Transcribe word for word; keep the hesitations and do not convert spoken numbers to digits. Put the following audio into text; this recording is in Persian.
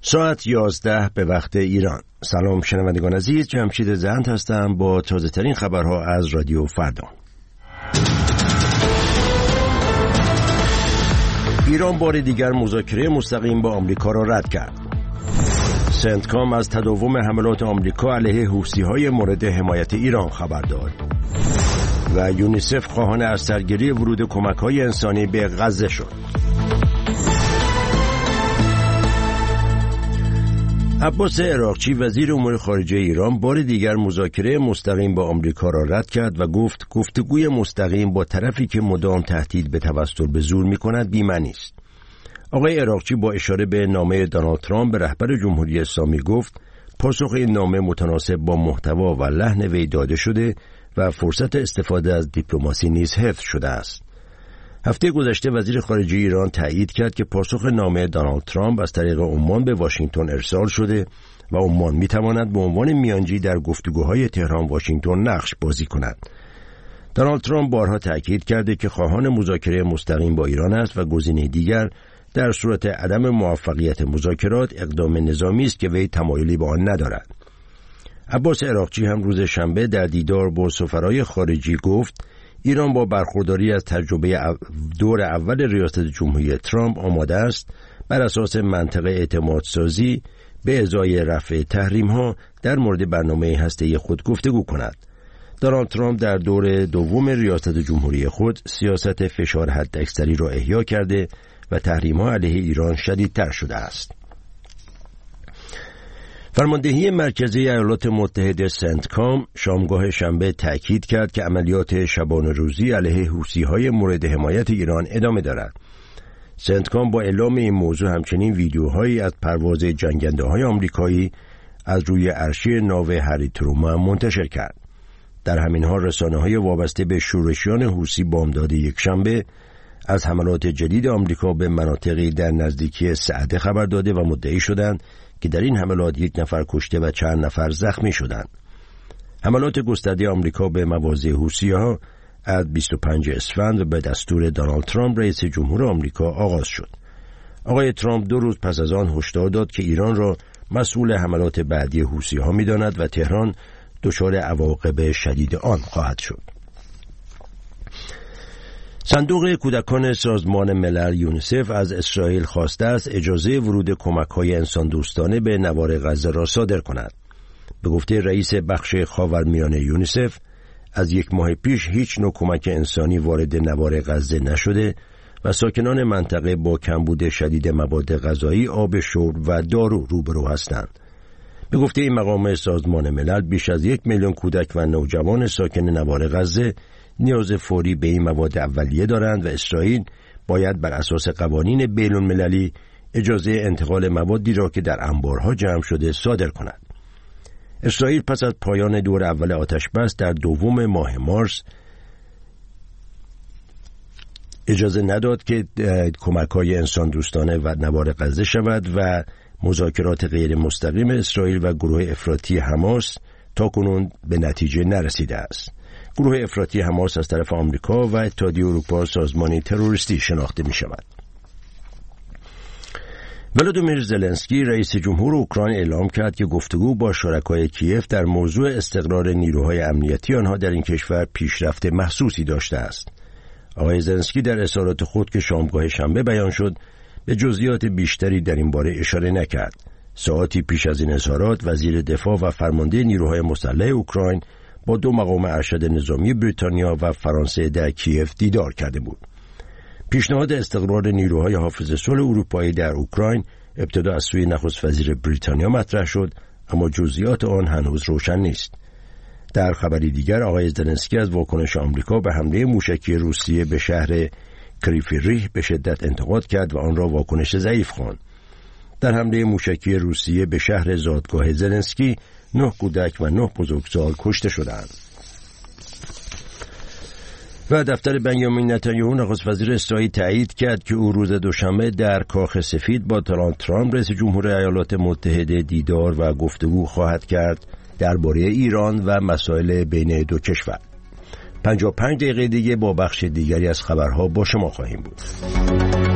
ساعت یازده به وقت ایران. سلام شنوندگان عزیز، جمشید زند هستم با تازه ترین خبرها از رادیو فردا. ایران بار دیگر مذاکره مستقیم با آمریکا را رد کرد. سنتکام از تداوم حملات آمریکا علیه حوثی‌های مورد حمایت ایران خبر داد و یونیسف خواهان از سرگیری ورود کمک‌های انسانی به غزه شد. عباس عراقچی وزیر امور خارجه ایران بار دیگر مذاکره مستقیم با آمریکا را رد کرد و گفت گفتگوی مستقیم با طرفی که مدام تهدید به توسل به زور می‌کند بی‌معنی است. آقای عراقچی با اشاره به نامه دونالد ترامپ به رهبر جمهوری اسلامی گفت پاسخ این نامه متناسب با محتوا و لحن وی داده شده و فرصت استفاده از دیپلماسی نیز حفظ شده است. هفته گذشته وزیر خارجه ایران تایید کرد که پاسخ نامه دونالد ترامپ از طریق عمان به واشنگتن ارسال شده و عمان می‌تواند به عنوان میانجی در گفتگوهای تهران واشنگتن نقش بازی کند. دونالد ترامپ بارها تاکید کرده که خواهان مذاکره مستقیم با ایران است و گزینه دیگر در صورت عدم موفقیت مذاکرات اقدام نظامی است که وی تمایلی به آن ندارد. عباس عراقچی هم روز شنبه در دیدار با سفرای خارجی گفت ایران با برخورداری از تجربه دور اول ریاست جمهوری ترامپ آماده است بر اساس منطق اعتمادسازی به ازای رفع تحریم‌ها در مورد برنامه هسته‌ای خود گفتگو کند. دونالد ترامپ در دور دوم ریاست جمهوری خود سیاست فشار حداکثری را احیا کرده و تحریم‌ها علیه ایران شدیدتر شده است. فرماندهی مرکزی ایالات متحده سنتکام شامگاه شنبه تأکید کرد که عملیات شبانه روزی علیه حوثی‌های مورد حمایت ایران ادامه دارد. سنتکام با اعلام این موضوع همچنین ویدیوهایی از پرواز جنگنده‌های آمریکایی از روی عرشه ناو هری ترومن منتشر کرد. در همین حال رسانه‌های وابسته به شورشیان حوثی بامداد یکشنبه از حملات جدید آمریکا به مناطقی در نزدیکی سعده خبر داده و مدعی شدند که در این حملات یک نفر کشته و چند نفر زخمی شدند. حملات گسترده آمریکا به مواضع حوثی‌ها از بیست و پنجم اسفند به دستور دونالد ترامپ رئیس جمهور آمریکا آغاز شد. آقای ترامپ دو روز پس از آن هشدار داد که ایران را مسئول حملات بعدی حوثی‌ها می‌داند و تهران دچار عواقب شدید آن خواهد شد. صندوق کودکان سازمان ملل یونیسف از اسرائیل خواسته است اجازه ورود کمک‌های انسان‌دوستانه به نوار غزه را صادر کند. به گفته رئیس بخش خاورمیانه یونیسف، از یک ماه پیش هیچ نوع کمک انسانی وارد نوار غزه نشده و ساکنان منطقه با کمبود شدید مواد غذایی، آب شرب و دارو روبرو هستند. به گفته این مقام سازمان ملل، بیش از یک میلیون کودک و نوجوان ساکن نوار غزه نیاز فوری به این مواد اولیه دارند و اسرائیل باید بر اساس قوانین بین‌المللی اجازه انتقال موادی را که در انبارها جمع شده صادر کند. اسرائیل پس از پایان دور اول آتش بس در دوم ماه مارس اجازه نداد که کمک‌های انسان دوستانه و نوار غزه شود و مذاکرات غیر مستقیم اسرائیل و گروه افراطی حماس تاکنون به نتیجه نرسیده است. گروه افراطی حماس از طرف آمریکا و اتحادیه اروپا سازمانی تروریستی شناخته می شود. ولادیمیر زلنسکی رئیس جمهور اوکراین اعلام کرد که گفتگو با شرکای کیف در موضوع استقرار نیروهای امنیتی آنها در این کشور پیشرفت محسوسی داشته است. آقای زلنسکی در اظهارات خود که شامگاه شنبه بیان شد به جزئیات بیشتری در این باره اشاره نکرد. ساعتی پیش از این اظهارات وزیر دفاع و فرمانده نیروهای مسلح اوکراین با دو مقام ارشد نظامی بریتانیا و فرانسه در کیف دیدار کرده بود. پیشنهاد استقرار نیروهای حافظ صلح اروپایی در اوکراین ابتدا از سوی نخست وزیر بریتانیا مطرح شد، اما جزئیات آن هنوز روشن نیست. در خبری دیگر آقای زلنسکی از واکنش آمریکا به حمله موشکی روسیه به شهر کریفیریه به شدت انتقاد کرد و آن را واکنش ضعیف خواند. در حمله موشکی روسیه به شهر زادگاه زلنسکی نه کودک و نه بزرگسال کشته شدند. و دفتر بنیامین نتانیاهو نخست وزیر اسرائیل تایید کرد که او روز دوشنبه در کاخ سفید با دونالد ترامپ رئیس جمهور ایالات متحده دیدار و گفتگو خواهد کرد درباره ایران و مسائل بین دو کشور. پنجاه و پنج دقیقه دیگه با بخش دیگری از خبرها با شما خواهیم بود.